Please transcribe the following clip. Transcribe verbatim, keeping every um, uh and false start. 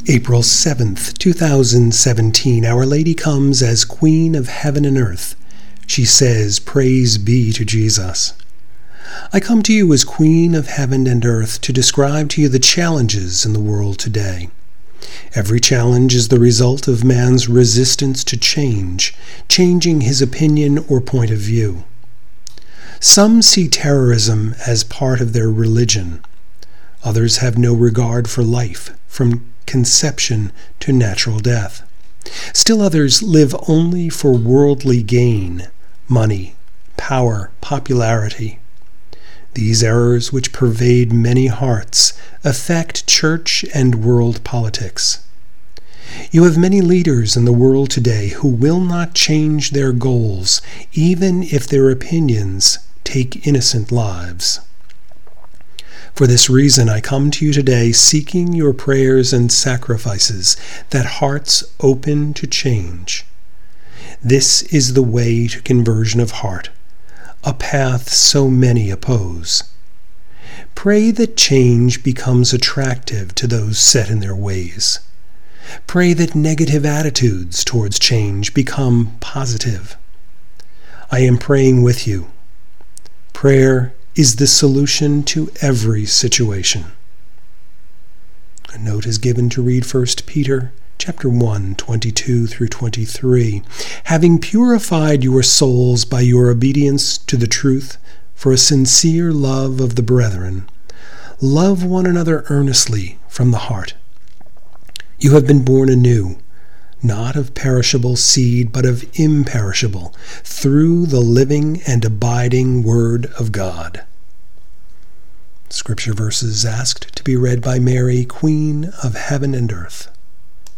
April seventh, two thousand seventeen, Our Lady comes as Queen of Heaven and Earth. She says, "Praise be to Jesus." I come to you as Queen of Heaven and Earth to describe to you the challenges in the world today. Every challenge is the result of man's resistance to change, changing his opinion or point of view. Some see terrorism as part of their religion. Others have no regard for life, from conception to natural death. Still others live only for worldly gain, money, power, popularity. These errors, which pervade many hearts, affect church and world politics. You have many leaders in the world today who will not change their goals, even if their opinions take innocent lives. For this reason, I come to you today seeking your prayers and sacrifices, that hearts open to change. This is the way to conversion of heart, a path so many oppose. Pray that change becomes attractive to those set in their ways. Pray that negative attitudes towards change become positive. I am praying with you. Prayer is the solution to every situation. A note is given to read First Peter chapter one, twenty-two through twenty-three. Having purified your souls by your obedience to the truth for a sincere love of the brethren, love one another earnestly from the heart. You have been born anew, not of perishable seed, but of imperishable, through the living and abiding Word of God. Scripture verses asked to be read by Mary, Queen of Heaven and Earth.